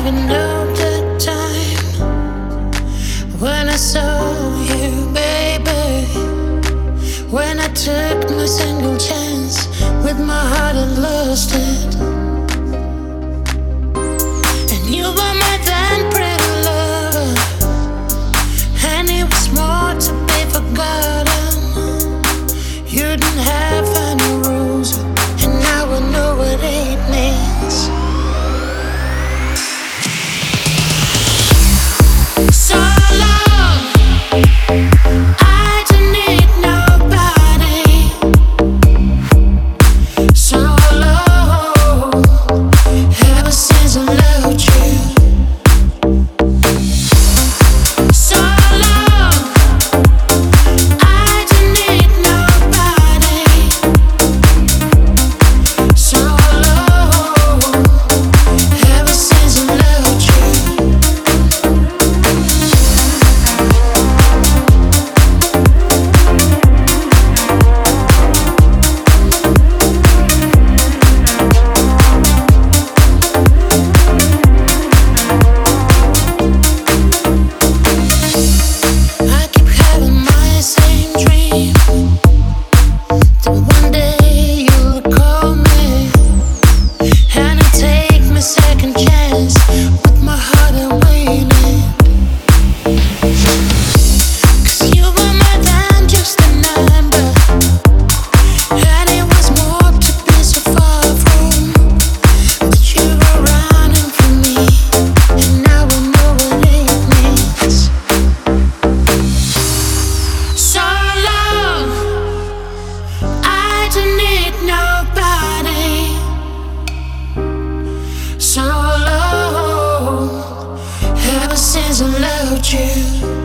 even know the time when I saw you, baby. When I took my single chance with my heart and lost it. And you were more than pretty lover, and it was more to be forgotten. You didn't have any rules, and now I know what it means. So long, I don't need nobody. So long, ever since I loved you. So long, I don't need nobody. So long, ever since I loved you. I keep having my same dream that one day you'll call me, and I'll take my second chance with my heart and waiting. 'Cause you were more than just a number, and it was more to be so far from. But you were running from me, and now I know what it means. So long, I don't need nobody. So long, ever since I loved you.